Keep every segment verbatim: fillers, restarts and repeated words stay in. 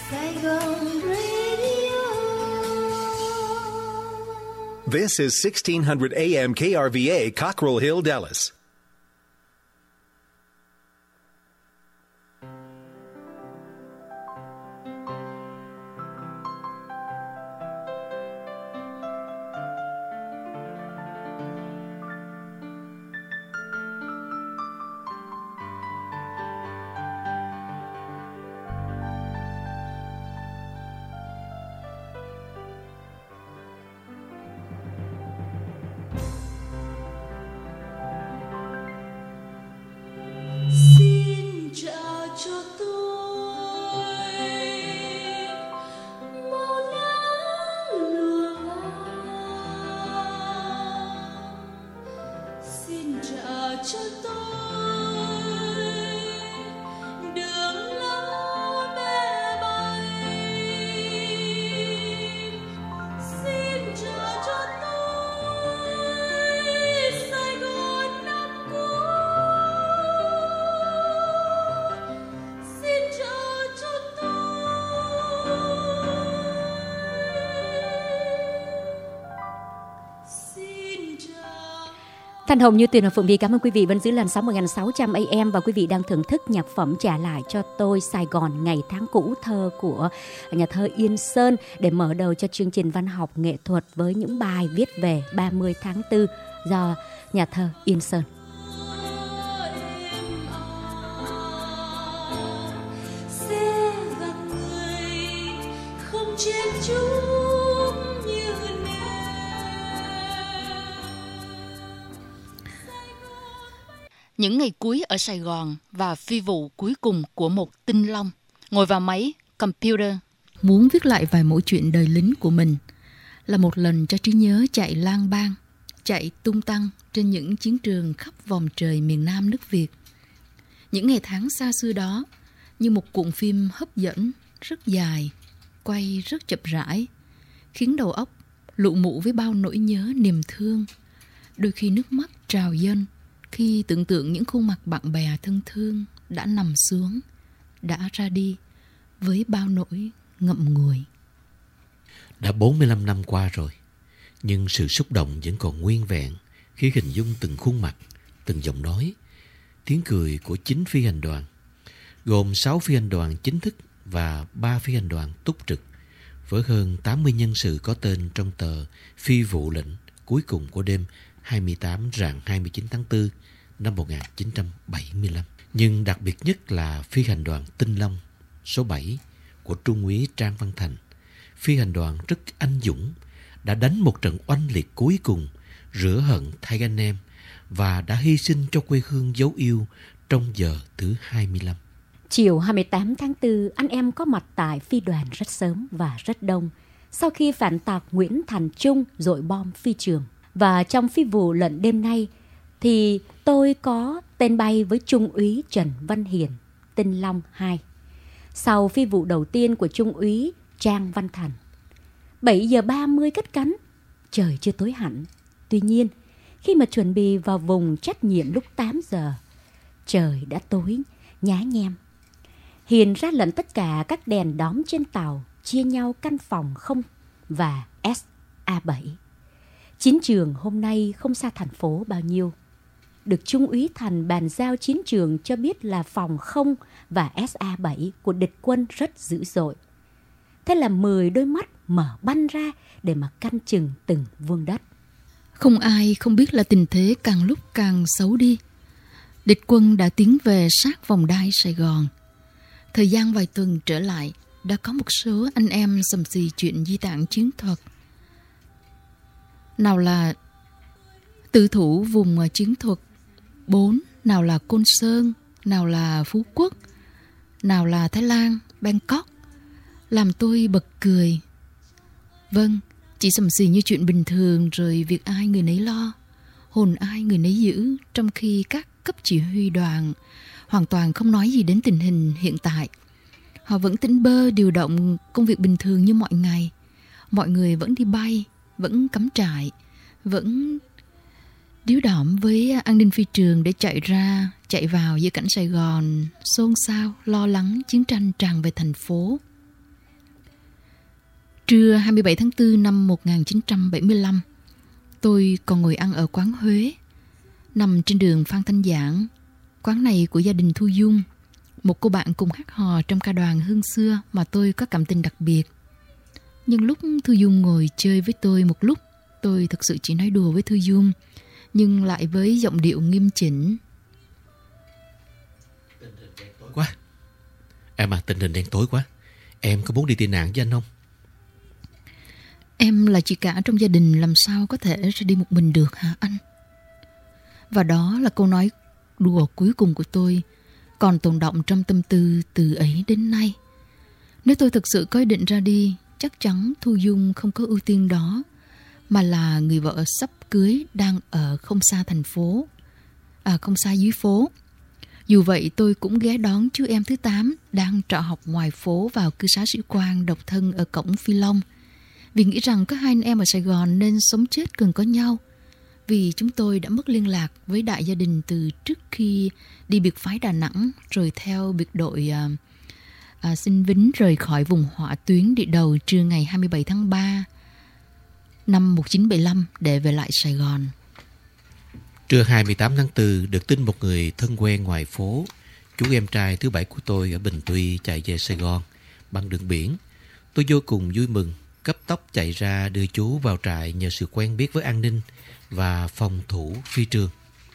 Saigon Radio. This is sixteen hundred A M K R V A, Cockrell Hill, Dallas. Thanh Hồng, Như Tuyền và Phượng Vy cảm ơn quý vị vẫn giữ làn sóng một nghìn sáu trăm A M và quý vị đang thưởng thức nhạc phẩm Trả lại cho tôi Sài Gòn ngày tháng cũ, thơ của nhà thơ Yên Sơn, để mở đầu cho chương trình văn học nghệ thuật với những bài viết về ba mươi tháng tư do nhà thơ Yên Sơn. Những ngày cuối ở Sài Gòn và phi vụ cuối cùng của một tinh long, ngồi vào máy, computer. Muốn viết lại vài mẫu chuyện đời lính của mình là một lần cho trí nhớ chạy lang bang, chạy tung tăng trên những chiến trường khắp vòng trời miền Nam nước Việt. Những ngày tháng xa xưa đó như một cuộn phim hấp dẫn, rất dài, quay rất chậm rãi, khiến đầu óc lụ mụ với bao nỗi nhớ niềm thương, đôi khi nước mắt trào dâng khi tưởng tượng những khuôn mặt bạn bè thân thương đã nằm xuống, đã ra đi với bao nỗi ngậm ngùi. Đã bốn mươi lăm năm qua rồi, nhưng sự xúc động vẫn còn nguyên vẹn khi hình dung từng khuôn mặt, từng giọng nói, tiếng cười của chính phi hành đoàn, gồm sáu phi hành đoàn chính thức và ba phi hành đoàn túc trực, với hơn tám mươi nhân sự có tên trong tờ Phi vụ lệnh cuối cùng của đêm hai mươi tám rạng hai mươi chín tháng tư năm một nghìn chín trăm bảy mươi lăm. Nhưng đặc biệt nhất là phi hành đoàn Tinh Long số bảy của Trung úy Trang Văn Thành. Phi hành đoàn rất anh dũng, đã đánh một trận oanh liệt cuối cùng, rửa hận thay anh em và đã hy sinh cho quê hương dấu yêu trong giờ thứ hai mươi lăm. Chiều hai mươi tám tháng tư, anh em có mặt tại phi đoàn rất sớm và rất đông, sau khi phản tặc Nguyễn Thành Trung dội bom phi trường. Và trong phi vụ lệnh đêm nay thì tôi có tên bay với Trung úy Trần Văn Hiền, Tinh Long hai. Sau phi vụ đầu tiên của Trung úy Trang Văn Thành. bảy giờ ba mươi cất cánh, trời chưa tối hẳn. Tuy nhiên, khi mà chuẩn bị vào vùng trách nhiệm lúc tám giờ, trời đã tối, nhá nhem. Hiền ra lệnh tất cả các đèn đóm trên tàu chia nhau căn phòng không và S A bảy. Chiến trường hôm nay không xa thành phố bao nhiêu. Được Trung úy Thành bàn giao chiến trường cho biết là phòng không và S A bảy của địch quân rất dữ dội. Thế là mười đôi mắt mở băn ra để mà canh chừng từng vuông đất. Không ai không biết là tình thế càng lúc càng xấu đi. Địch quân đã tiến về sát vòng đai Sài Gòn. Thời gian vài tuần trở lại, đã có một số anh em xầm xì chuyện di tản chiến thuật. Nào là tự thủ vùng chiến thuật bốn, nào là Côn Sơn, nào là Phú Quốc, nào là Thái Lan, Bangkok, làm tôi bật cười. Vâng, chỉ xầm xì như chuyện bình thường, rồi việc ai người nấy lo, hồn ai người nấy giữ, trong khi các cấp chỉ huy đoàn hoàn toàn không nói gì đến tình hình hiện tại. Họ vẫn tỉnh bơ điều động công việc bình thường như mọi ngày. Mọi người vẫn đi bay, vẫn cắm trại, vẫn điếu đỏm với an ninh phi trường để chạy ra, chạy vào giữa cảnh Sài Gòn xôn xao, lo lắng chiến tranh tràn về thành phố. Trưa hai mươi bảy tháng tư năm một nghìn chín trăm bảy mươi lăm, tôi còn ngồi ăn ở quán Huế, nằm trên đường Phan Thanh Giảng. Quán này của gia đình Thu Dung, một cô bạn cùng hát hò trong ca đoàn hương xưa mà tôi có cảm tình đặc biệt. Nhưng lúc Thu Dung ngồi chơi với tôi một lúc, tôi thực sự chỉ nói đùa với Thu Dung, nhưng lại với giọng điệu nghiêm chỉnh. Tối quá. Em à, tình hình đen tối quá. Em có muốn đi tị nạn với anh không? Em là chị cả trong gia đình, làm sao có thể ra đi một mình được hả anh? Và đó là câu nói đùa cuối cùng của tôi, còn tồn đọng trong tâm tư từ ấy đến nay. Nếu tôi thực sự có ý định ra đi, chắc chắn Thu Dung không có ưu tiên đó, mà là người vợ sắp cưới đang ở không xa thành phố, à không xa dưới phố. Dù vậy tôi cũng ghé đón chú em thứ tám đang trọ học ngoài phố vào cư xá sĩ quan độc thân ở cổng Phi Long, vì nghĩ rằng có hai anh em ở Sài Gòn nên sống chết cần có nhau. Vì chúng tôi đã mất liên lạc với đại gia đình từ trước khi đi biệt phái Đà Nẵng, rồi theo biệt đội à, à, xin Vính rời khỏi vùng hỏa tuyến địa đầu trưa ngày hai mươi bảy tháng ba năm một nghìn chín trăm bảy mươi lăm để về lại Sài Gòn. Trưa hai mươi tám tháng tư, được tin một người thân quen ngoài phố, chú em trai thứ bảy của tôi ở Bình Tuy chạy về Sài Gòn bằng đường biển. Tôi vô cùng vui mừng, cấp tốc chạy ra đưa chú vào trại nhờ sự quen biết với an ninh và phòng thủ phi trường.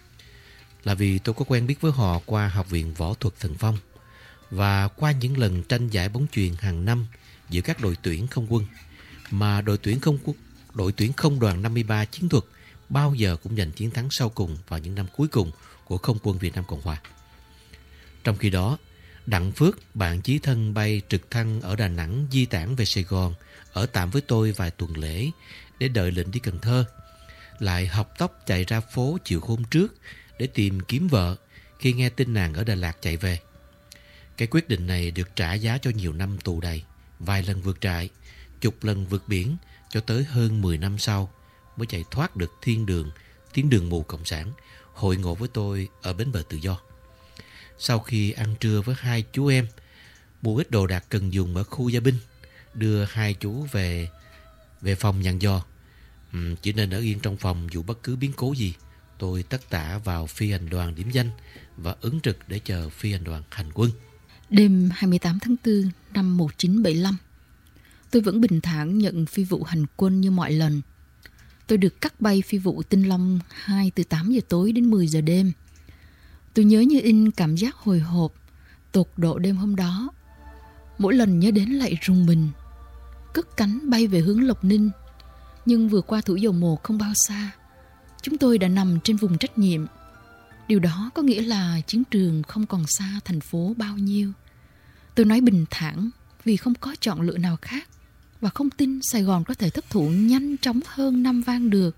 Là vì tôi có quen biết với họ qua Học viện Võ thuật Thần Phong và qua những lần tranh giải bóng chuyền hàng năm giữa các đội tuyển không quân, mà đội tuyển không quân, đội tuyển không đoàn năm mươi ba chiến thuật bao giờ cũng giành chiến thắng sau cùng vào những năm cuối cùng của không quân Việt Nam Cộng Hòa. Trong khi đó, Đặng Phước, bạn chí thân bay trực thăng ở Đà Nẵng di tản về Sài Gòn, ở tạm với tôi vài tuần lễ để đợi lệnh đi Cần Thơ, lại học tốc chạy ra phố chiều hôm trước để tìm kiếm vợ khi nghe tin nàng ở Đà Lạt chạy về. Cái quyết định này được trả giá cho nhiều năm tù đầy, vài lần vượt trại, chục lần vượt biển, cho tới hơn mười năm sau mới chạy thoát được thiên đường, tiếng đường mù cộng sản, hội ngộ với tôi ở bến bờ Tự Do. Sau khi ăn trưa với hai chú em, mua ít đồ đạc cần dùng ở khu gia binh, đưa hai chú về về phòng dặn dò, uhm, chỉ nên ở yên trong phòng dù bất cứ biến cố gì. Tôi tất tả vào phi hành đoàn điểm danh và ứng trực để chờ phi hành đoàn hành quân. Đêm hai mươi tám tháng tư năm một nghìn chín trăm bảy mươi lăm, tôi vẫn bình thản nhận phi vụ hành quân như mọi lần. Tôi được cắt bay phi vụ Tinh Long hai từ tám giờ tối đến mười giờ đêm. Tôi nhớ như in cảm giác hồi hộp, tột độ đêm hôm đó. Mỗi lần nhớ đến lại rùng mình. Cất cánh bay về hướng Lộc Ninh, nhưng vừa qua Thủ Dầu Một không bao xa, chúng tôi đã nằm trên vùng trách nhiệm. Điều đó có nghĩa là chiến trường không còn xa thành phố bao nhiêu. Tôi nói bình thản vì không có chọn lựa nào khác, và không tin Sài Gòn có thể thất thủ nhanh chóng hơn Nam Vang được.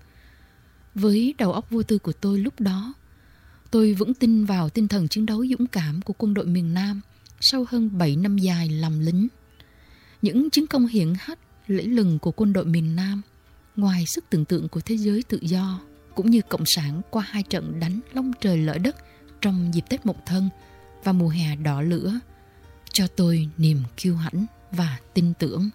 Với đầu óc vô tư của tôi lúc đó, tôi vững tin vào tinh thần chiến đấu dũng cảm của quân đội miền Nam sau hơn bảy năm dài làm lính. Những chiến công hiển hách, lẫy lừng của quân đội miền Nam, ngoài sức tưởng tượng của thế giới tự do, cũng như Cộng sản qua hai trận đánh long trời lở đất trong dịp Tết Mậu Thân và mùa hè đỏ lửa, cho tôi niềm kiêu hãnh và tin tưởng.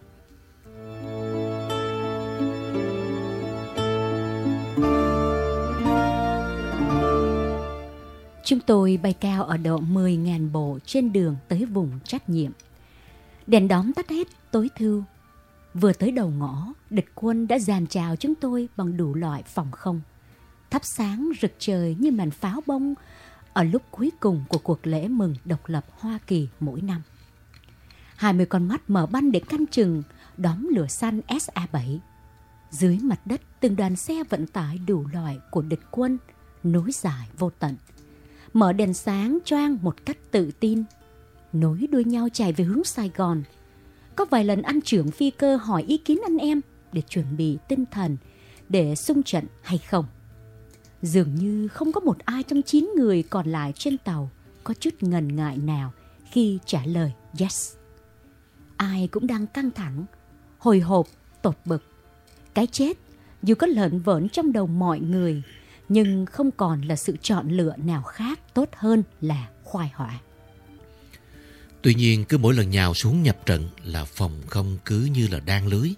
Chúng tôi bay cao ở độ mười nghìn bộ trên đường tới vùng trách nhiệm. Đèn đóm tắt hết tối thư. Vừa tới đầu ngõ, địch quân đã dàn chào chúng tôi bằng đủ loại phòng không, thắp sáng rực trời như màn pháo bông ở lúc cuối cùng của cuộc lễ mừng độc lập Hoa Kỳ mỗi năm. Hai mươi con mắt mở bắn để canh chừng đóm lửa xanh S A bảy. Dưới mặt đất, từng đoàn xe vận tải đủ loại của địch quân nối dài vô tận, mở đèn sáng choang một cách tự tin, nối đuôi nhau chạy về hướng Sài Gòn. Có vài lần anh trưởng phi cơ hỏi ý kiến anh em để chuẩn bị tinh thần để xung trận hay không. Dường như không có một ai trong chín người còn lại trên tàu có chút ngần ngại nào khi trả lời yes. Ai cũng đang căng thẳng, hồi hộp, tột bực. Cái chết dù có lợn vởn trong đầu mọi người, nhưng không còn là sự chọn lựa nào khác tốt hơn là khoai họa. Tuy nhiên cứ mỗi lần nhào xuống nhập trận là phòng không cứ như là đan lưới,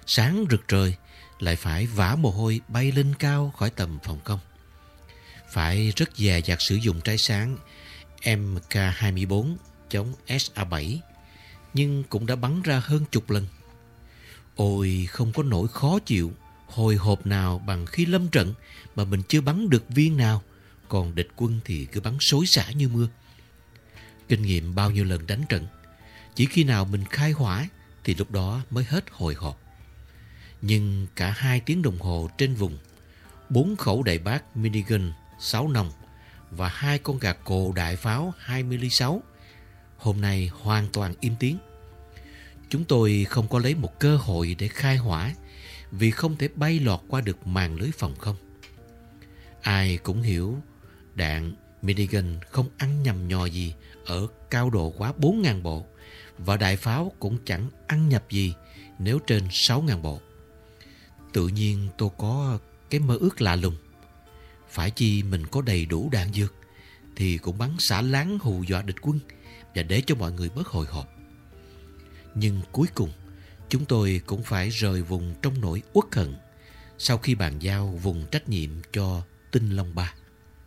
sáng rực trời, lại phải vã mồ hôi bay lên cao khỏi tầm phòng không. Phải rất dè dặt sử dụng trái sáng M K hai mươi bốn chống S A bảy, nhưng cũng đã bắn ra hơn chục lần. Ôi, không có nỗi khó chịu, hồi hộp nào bằng khi lâm trận mà mình chưa bắn được viên nào, còn địch quân thì cứ bắn xối xả như mưa. Kinh nghiệm bao nhiêu lần đánh trận, chỉ khi nào mình khai hỏa thì lúc đó mới hết hồi hộp. Nhưng cả hai tiếng đồng hồ trên vùng, bốn khẩu đại bác minigun sáu nòng và hai con gà cồ đại pháo hai mươi ly sáu, hôm nay hoàn toàn im tiếng. Chúng tôi không có lấy một cơ hội để khai hỏa vì không thể bay lọt qua được màn lưới phòng không. Ai cũng hiểu đạn minigun không ăn nhầm nhò gì ở cao độ quá bốn nghìn bộ, và đại pháo cũng chẳng ăn nhập gì nếu trên sáu nghìn bộ. Tự nhiên tôi có cái mơ ước lạ lùng. Phải chi mình có đầy đủ đạn dược thì cũng bắn xả láng hù dọa địch quân và để cho mọi người bớt hồi hộp. Nhưng cuối cùng chúng tôi cũng phải rời vùng trong nỗi uất hận sau khi bàn giao vùng trách nhiệm cho Tinh Long ba.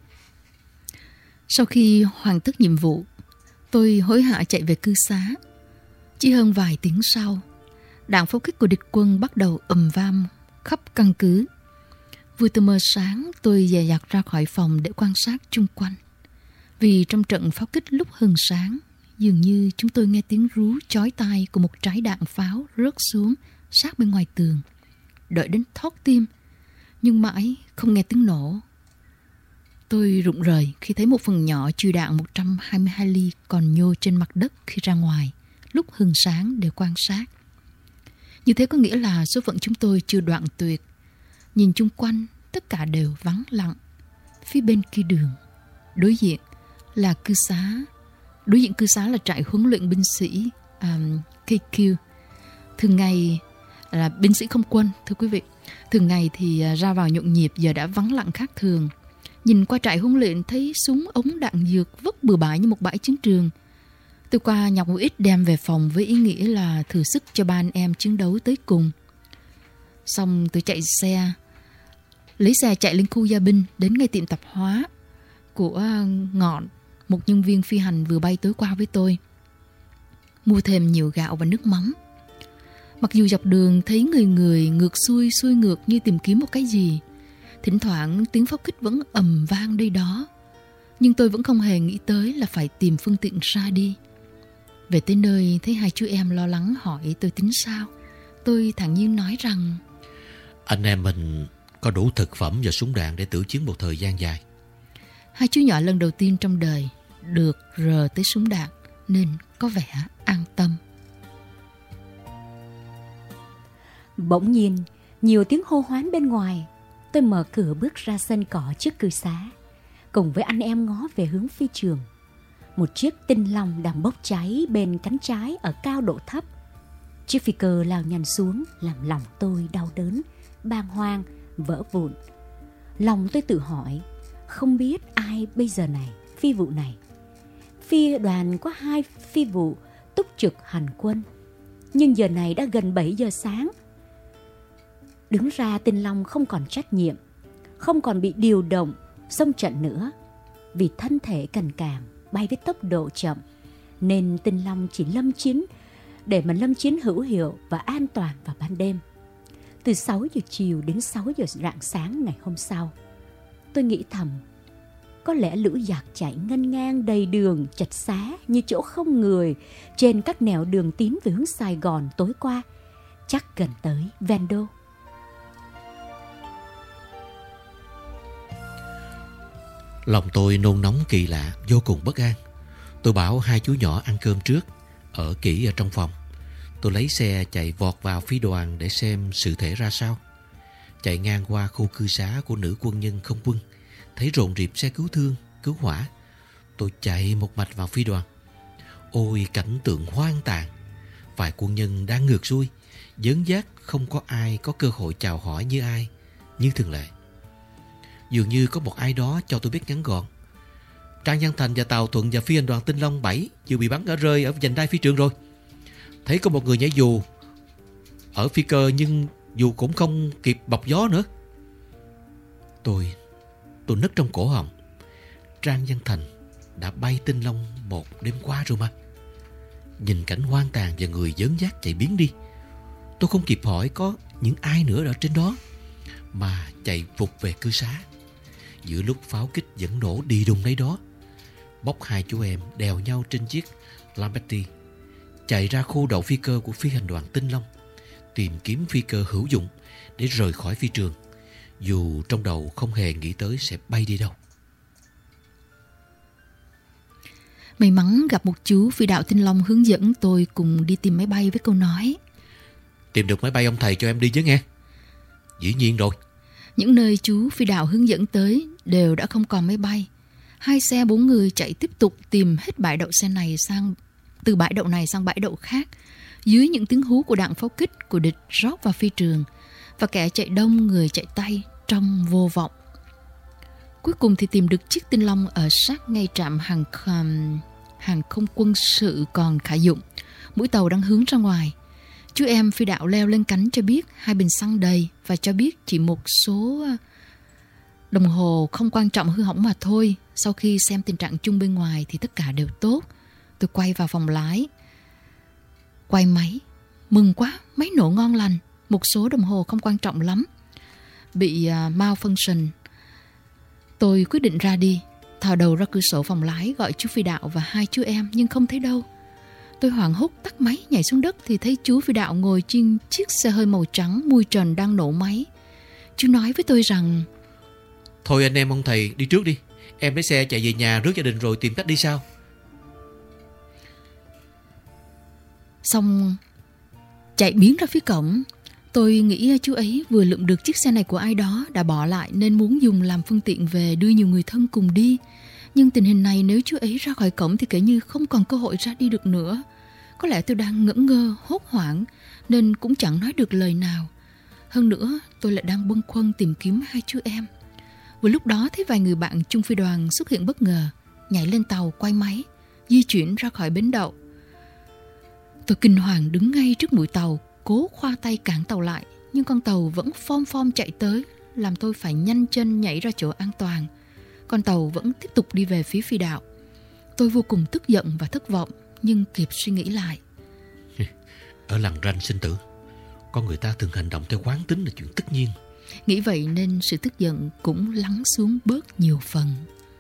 Sau khi hoàn tất nhiệm vụ, tôi hối hả chạy về cư xá. Chỉ hơn vài tiếng sau, đạn pháo kích của địch quân bắt đầu ầm vang khắp căn cứ. Vừa từ mờ sáng, tôi dè dặt ra khỏi phòng để quan sát chung quanh. Vì trong trận pháo kích lúc hừng sáng, dường như chúng tôi nghe tiếng rú chói tai của một trái đạn pháo rớt xuống sát bên ngoài tường. Đợi đến thót tim, nhưng mãi không nghe tiếng nổ. Tôi rụng rời khi thấy một phần nhỏ chùi đạn một trăm hai mươi hai ly còn nhô trên mặt đất khi ra ngoài lúc hừng sáng để quan sát. Như thế có nghĩa là số phận chúng tôi chưa đoạn tuyệt. Nhìn chung quanh, tất cả đều vắng lặng. Phía bên kia đường, đối diện là cư xá. Đối diện cư xá là trại huấn luyện binh sĩ um, K Q. Thường ngày là binh sĩ không quân, thưa quý vị. Thường ngày thì ra vào nhộn nhịp, giờ đã vắng lặng khác thường. Nhìn qua trại huấn luyện thấy súng ống đạn dược vứt bừa bãi như một bãi chiến trường. Tôi qua nhọc một ít đem về phòng với ý nghĩa là thử sức cho ba anh em chiến đấu tới cùng. Xong tôi chạy xe, lấy xe chạy lên khu gia binh, đến ngay tiệm tạp hóa của Ngọn, một nhân viên phi hành vừa bay tối qua với tôi. Mua thêm nhiều gạo và nước mắm. Mặc dù dọc đường thấy người người ngược xuôi xuôi ngược như tìm kiếm một cái gì, thỉnh thoảng tiếng pháo kích vẫn ầm vang đây đó, nhưng tôi vẫn không hề nghĩ tới là phải tìm phương tiện ra đi. Về tới nơi thấy hai chú em lo lắng hỏi tôi tính sao. Tôi thản nhiên nói rằng anh em mình có đủ thực phẩm và súng đạn để tử chiến một thời gian dài. Hai chú nhỏ lần đầu tiên trong đời được rờ tới súng đạn nên có vẻ an tâm. Bỗng nhiên, nhiều tiếng hô hoán bên ngoài. Tôi mở cửa bước ra sân cỏ trước cư xá, cùng với anh em ngó về hướng phi trường. Một chiếc Tinh Long đang bốc cháy bên cánh trái ở cao độ thấp. Chiếc phi cơ lao nhanh xuống làm lòng tôi đau đớn, bàng hoàng, vỡ vụn. Lòng tôi tự hỏi, không biết ai bây giờ này, phi vụ này. Phi đoàn có hai phi vụ túc trực hành quân, nhưng giờ này đã gần bảy giờ sáng. Đứng ra Tinh Long không còn trách nhiệm, không còn bị điều động xông trận nữa. Vì thân thể cằn càm, bay với tốc độ chậm, nên Tinh Long chỉ lâm chiến để mà lâm chiến hữu hiệu và an toàn vào ban đêm. Từ sáu giờ chiều đến sáu giờ rạng sáng ngày hôm sau, tôi nghĩ thầm, có lẽ lũ giặc chạy ngân ngang đầy đường chật xá như chỗ không người trên các nẻo đường tiến về hướng Sài Gòn tối qua, chắc gần tới Vendo. Lòng tôi nôn nóng kỳ lạ, vô cùng bất an. Tôi bảo hai chú nhỏ ăn cơm trước, ở kỹ ở trong phòng. Tôi lấy xe chạy vọt vào phi đoàn để xem sự thể ra sao. Chạy ngang qua khu cư xá của nữ quân nhân không quân, thấy rộn rịp xe cứu thương, cứu hỏa. Tôi chạy một mạch vào phi đoàn. Ôi, cảnh tượng hoang tàn. Vài quân nhân đang ngược xuôi, dớn dác, không có ai có cơ hội chào hỏi như ai, như thường lệ. Dường như có một ai đó cho tôi biết ngắn gọn: Trang Văn Thành và Tàu Thuận và phi hành đoàn Tinh Long bảy vừa bị bắn ở rơi ở vành đai phi trường rồi. Thấy có một người nhảy dù ở phi cơ nhưng dù cũng không kịp bọc gió nữa. Tôi, tôi nứt trong cổ họng. Trang Văn Thành đã bay Tinh Long một đêm qua rồi mà. Nhìn cảnh hoang tàn và người dớn dác chạy biến đi, tôi không kịp hỏi có những ai nữa ở trên đó, mà chạy vụt về cư xá. Giữa lúc pháo kích vẫn nổ đi đùng đấy đó, bốc hai chú em đèo nhau trên chiếc Lamberti, chạy ra khu đậu phi cơ của phi hành đoàn Tinh Long, tìm kiếm phi cơ hữu dụng để rời khỏi phi trường, dù trong đầu không hề nghĩ tới sẽ bay đi đâu. May mắn gặp một chú phi đạo Tinh Long hướng dẫn tôi cùng đi tìm máy bay với câu nói: Tìm được máy bay ông thầy cho em đi chứ nghe. Dĩ nhiên rồi. Những nơi chú phi đạo hướng dẫn tới đều đã không còn máy bay. Hai xe bốn người chạy tiếp tục tìm hết bãi đậu xe này sang từ bãi đậu này sang bãi đậu khác, dưới những tiếng hú của đạn pháo kích của địch rót vào phi trường, và kẻ chạy đông người chạy tây trong vô vọng. Cuối cùng thì tìm được chiếc Tinh Long ở sát ngay trạm hàng không, hàng không quân sự còn khả dụng. Mũi tàu đang hướng ra ngoài. Chú em phi đạo leo lên cánh cho biết hai bình xăng đầy và cho biết chỉ một số đồng hồ không quan trọng hư hỏng mà thôi. Sau khi xem tình trạng chung bên ngoài thì tất cả đều tốt. Tôi quay vào phòng lái, quay máy. Mừng quá, máy nổ ngon lành. Một số đồng hồ không quan trọng lắm bị uh, malfunction. Tôi quyết định ra đi, thò đầu ra cửa sổ phòng lái gọi chú phi đạo và hai chú em, nhưng không thấy đâu. Tôi hoảng hốt tắt máy nhảy xuống đất thì thấy chú phi đạo ngồi trên chiếc xe hơi màu trắng mui trần đang nổ máy. Chú nói với tôi rằng: Thôi anh em ông thầy đi trước đi, em lấy xe chạy về nhà rước gia đình rồi tìm cách đi sau. Xong chạy biến ra phía cổng. Tôi nghĩ chú ấy vừa lượm được chiếc xe này của ai đó đã bỏ lại nên muốn dùng làm phương tiện về đưa nhiều người thân cùng đi. Nhưng tình hình này nếu chú ấy ra khỏi cổng thì kể như không còn cơ hội ra đi được nữa. Có lẽ tôi đang ngỡ ngơ, hốt hoảng nên cũng chẳng nói được lời nào. Hơn nữa tôi lại đang bâng khuâng tìm kiếm hai chú em. Vừa lúc đó thấy vài người bạn chung phi đoàn xuất hiện bất ngờ, nhảy lên tàu quay máy, di chuyển ra khỏi bến đậu. Tôi kinh hoàng đứng ngay trước mũi tàu, cố khoa tay cản tàu lại, nhưng con tàu vẫn phom phom chạy tới, làm tôi phải nhanh chân nhảy ra chỗ an toàn. Con tàu vẫn tiếp tục đi về phía phi đạo. Tôi vô cùng tức giận và thất vọng, nhưng kịp suy nghĩ lại. Ở lằn ranh sinh tử, con người ta thường hành động theo quán tính là chuyện tất nhiên. Nghĩ vậy nên sự tức giận cũng lắng xuống bớt nhiều phần.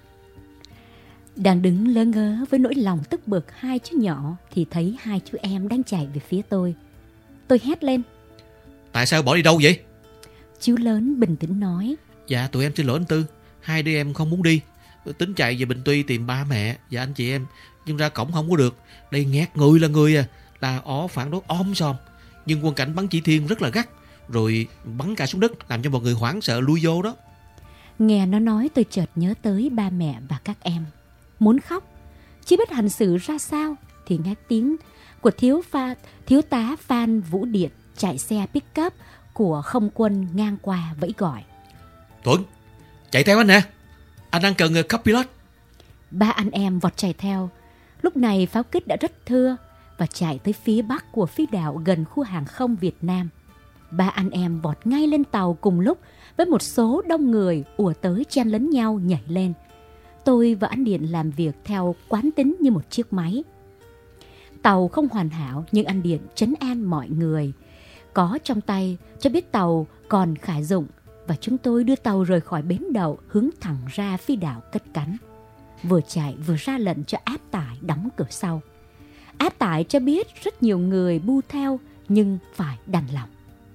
Đang đứng lơ ngớ với nỗi lòng tức bực hai chú nhỏ thì thấy hai chú em đang chạy về phía tôi. Tôi hét lên: Tại sao bỏ đi đâu vậy? Chú lớn bình tĩnh nói: Dạ tụi em xin lỗi anh Tư, hai đứa em không muốn đi, tính chạy về Bình Tuy tìm ba mẹ và anh chị em, nhưng ra cổng không có được. Đây nghẹt người là người à, là ó phản đối om sòm, nhưng quân cảnh bắn chỉ thiên rất là gắt, rồi bắn cả xuống đất làm cho mọi người hoảng sợ lui vô đó. Nghe nó nói tôi chợt nhớ tới ba mẹ và các em, muốn khóc. Chưa biết hành xử ra sao thì nghe tiếng của thiếu pha, thiếu tá Phan Vũ Điện chạy xe pick-up của không quân ngang qua vẫy gọi: Tuấn, chạy theo anh nè, anh đang cần copilot. Ba anh em vọt chạy theo. Lúc này pháo kích đã rất thưa và chạy tới phía bắc của phi đạo gần khu hàng không Việt Nam. Ba anh em vọt ngay lên tàu cùng lúc với một số đông người ùa tới chen lấn nhau nhảy lên. Tôi và anh Điện làm việc theo quán tính như một chiếc máy. Tàu không hoàn hảo nhưng anh Điện trấn an mọi người có trong tay, cho biết tàu còn khả dụng, và chúng tôi đưa tàu rời khỏi bến đậu hướng thẳng ra phi đạo cất cánh. Vừa chạy vừa ra lệnh cho áp tải đóng cửa sau. Áp tải cho biết rất nhiều người bu theo nhưng phải đành lòng.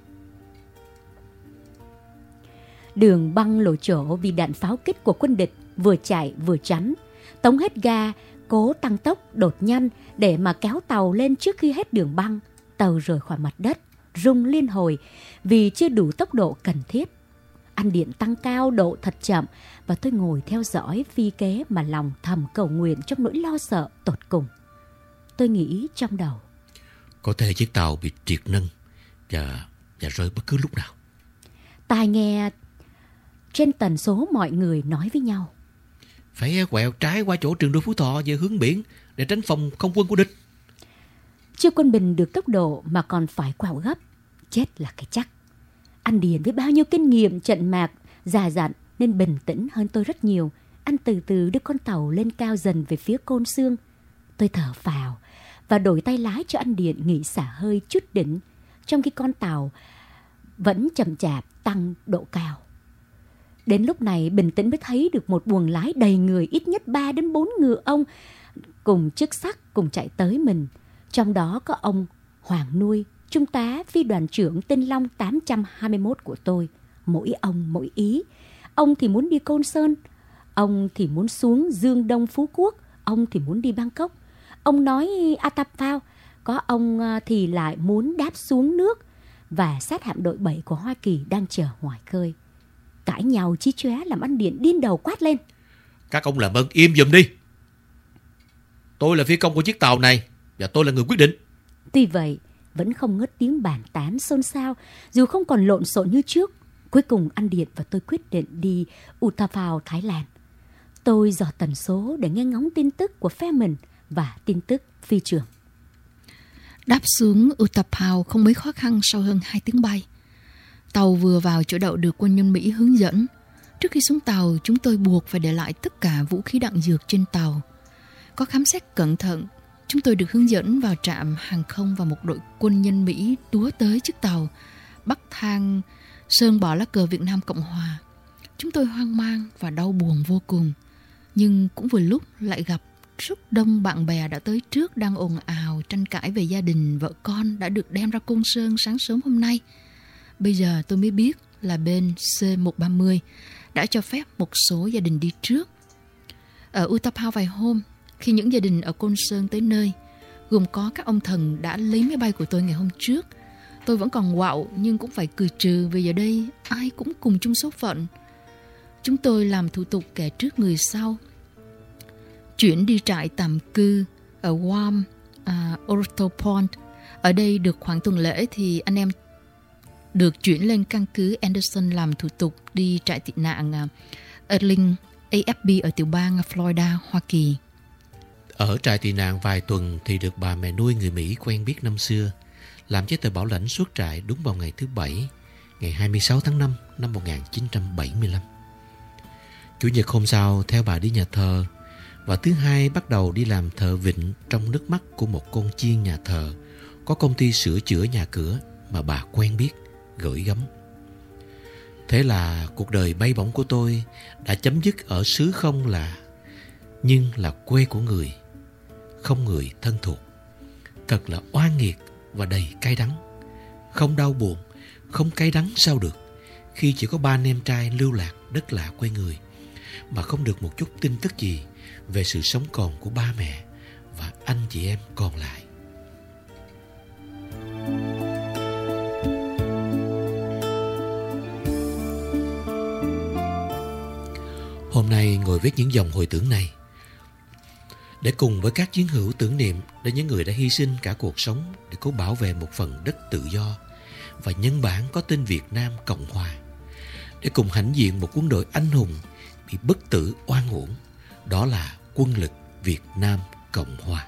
Đường băng lộ chỗ vì đạn pháo kích của quân địch, vừa chạy vừa chắn. Tống hết ga, cố tăng tốc đột nhanh để mà kéo tàu lên trước khi hết đường băng. Tàu rời khỏi mặt đất, rung liên hồi vì chưa đủ tốc độ cần thiết. Anh Điện tăng cao độ thật chậm và tôi ngồi theo dõi phi kế mà lòng thầm cầu nguyện trong nỗi lo sợ tột cùng. Tôi nghĩ trong đầu: Có thể chiếc tàu bị triệt nâng và, và rơi bất cứ lúc nào. Tai nghe trên tần số mọi người nói với nhau: Phải quẹo trái qua chỗ trường đua Phú Thọ về hướng biển để tránh phòng không quân của địch. Chưa quân bình được tốc độ mà còn phải quẹo gấp. chết là cái chắc. Anh Điền với bao nhiêu kinh nghiệm trận mạc, già dặn nên bình tĩnh hơn tôi rất nhiều. Anh từ từ đưa con tàu lên cao dần về phía Côn Xương. Tôi thở phào và đổi tay lái cho anh Điền nghỉ xả hơi chút đỉnh, trong khi con tàu vẫn chậm chạp tăng độ cao. Đến lúc này bình tĩnh mới thấy được một buồng lái đầy người, ít nhất ba đến bốn ngựa ông cùng chức sắc cùng chạy tới mình. Trong đó có ông Hoàng Nuôi, trung tá phi đoàn trưởng Tinh Long tám trăm hai mươi mốt của tôi. Mỗi ông mỗi ý. Ông thì muốn đi Côn Sơn, ông thì muốn xuống Dương Đông Phú Quốc, ông thì muốn đi Bangkok. Ông nói Atapao, có ông thì lại muốn đáp xuống nước và sát hạm đội bảy của Hoa Kỳ đang chờ ngoài khơi. Cãi nhau chí chóe làm anh Điện điên đầu quát lên: Các ông làm ơn im giùm đi. Tôi là phi công của chiếc tàu này và tôi là người quyết định. Tuy vậy, vẫn không ngớt tiếng bàn tán xôn xao, dù không còn lộn xộn như trước. Cuối cùng anh Điện và tôi quyết định đi Utapao, Thái Lan. Tôi dò tần số để nghe ngóng tin tức của phe mình và tin tức phi trường. Đáp xuống Utapao không mấy khó khăn sau hơn hai tiếng bay. Tàu vừa vào chỗ đậu được quân nhân Mỹ hướng dẫn. Trước khi xuống tàu, chúng tôi buộc phải để lại tất cả vũ khí đạn dược trên tàu. Có khám xét cẩn thận, chúng tôi được hướng dẫn vào trạm hàng không và một đội quân nhân Mỹ túa tới chiếc tàu, bắt thang sơn bỏ lá cờ Việt Nam Cộng Hòa. Chúng tôi hoang mang và đau buồn vô cùng, nhưng cũng vừa lúc lại gặp rất đông bạn bè đã tới trước đang ồn ào tranh cãi về gia đình vợ con đã được đem ra Côn Sơn sáng sớm hôm nay. Bây giờ tôi mới biết là bên C một ba mươi đã cho phép một số gia đình đi trước. Ở Utapao vài hôm, khi những gia đình ở Côn Sơn tới nơi, gồm có các ông thần đã lấy máy bay của tôi ngày hôm trước, tôi vẫn còn quạo nhưng cũng phải cười trừ vì giờ đây ai cũng cùng chung số phận. Chúng tôi làm thủ tục kẻ trước người sau, chuyển đi trại tạm cư ở Guam, uh, Orthopont. Ở đây được khoảng tuần lễ thì anh em được chuyển lên căn cứ Anderson làm thủ tục đi trại tị nạn uh, Erling A F B ở tiểu bang Florida, Hoa Kỳ. Ở trại tị nạn vài tuần thì được bà mẹ nuôi người Mỹ quen biết năm xưa làm giấy tờ bảo lãnh xuất trại đúng vào ngày thứ Bảy, ngày hai mươi sáu tháng năm năm một nghìn chín trăm bảy mươi lăm. Chủ nhật hôm sau theo bà đi nhà thờ, và thứ Hai bắt đầu đi làm thợ vịn trong nước mắt của một con chiên nhà thờ có công ty sửa chữa nhà cửa mà bà quen biết gửi gắm. Thế là cuộc đời bay bổng của tôi đã chấm dứt ở xứ không là, nhưng là quê của người, không người thân thuộc. Thật là oan nghiệt và đầy cay đắng. Không đau buồn, không cay đắng sao được, khi chỉ có ba anh em trai lưu lạc đất lạ quê người, mà không được một chút tin tức gì về sự sống còn của ba mẹ và anh chị em còn lại. Hôm nay ngồi viết những dòng hồi tưởng này để cùng với các chiến hữu tưởng niệm đến những người đã hy sinh cả cuộc sống để cố bảo vệ một phần đất tự do và nhân bản có tên Việt Nam Cộng Hòa, để cùng hãnh diện một quân đội anh hùng bị bất tử oan uổng, đó là Quân lực Việt Nam Cộng Hòa.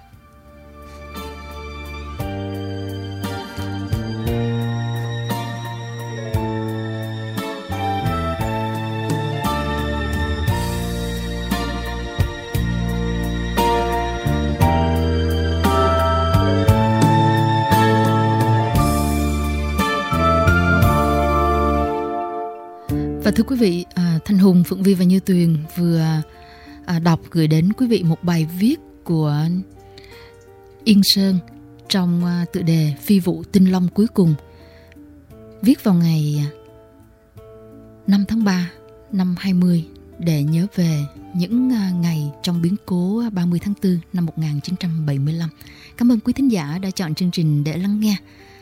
Và thưa quý vị, à, Thanh Hùng, Phượng Vi và Như Tuyền vừa à, đọc gửi đến quý vị một bài viết của Yên Sơn trong à, tựa đề Phi vụ Tinh Long cuối cùng, viết vào ngày năm tháng ba năm hai mươi để nhớ về những à, ngày trong biến cố ba mươi tháng tư năm một nghìn chín trăm bảy mươi lăm. Cảm ơn quý thính giả đã chọn chương trình để lắng nghe.